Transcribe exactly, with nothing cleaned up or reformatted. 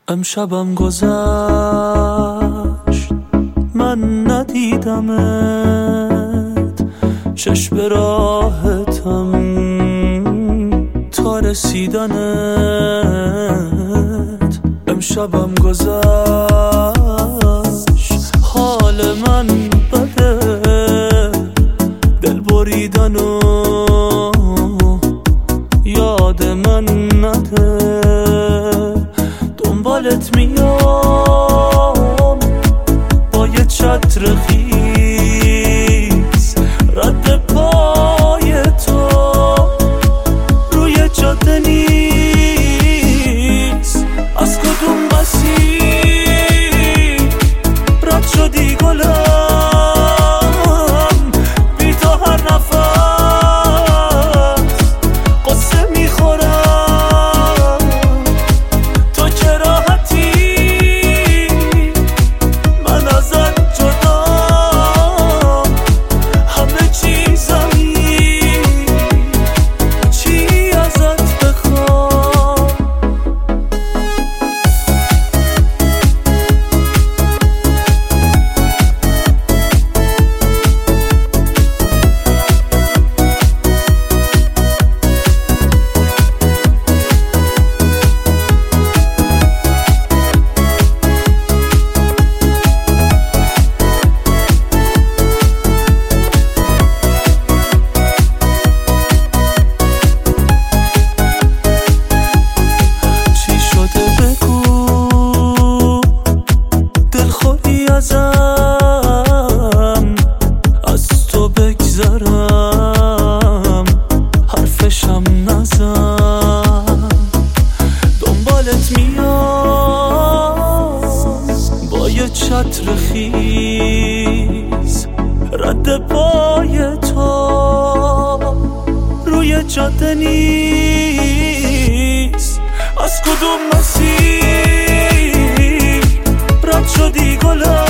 امشبم گذشت من ندیدمت، چشم راحتم تا رسیدنت. امشبم گذشت حال من بده، دل بریدن و یاد من نده. دنبالت میام با یه چتر خیس، رد پای تو روی جاده نیست. از کدوم مسیر رد شدی گلم، بی تو هر نفس قصه میخورم. تو که راحتی من ازت جدا، همه چیزمی چی ازت بخوام. ازم از تو بگذرم، حرفشم نزن. دنبالت میام با یه چتر خیز، رد پای تو روی جاده نیست. از کدوم مسیر رد شدی گلم،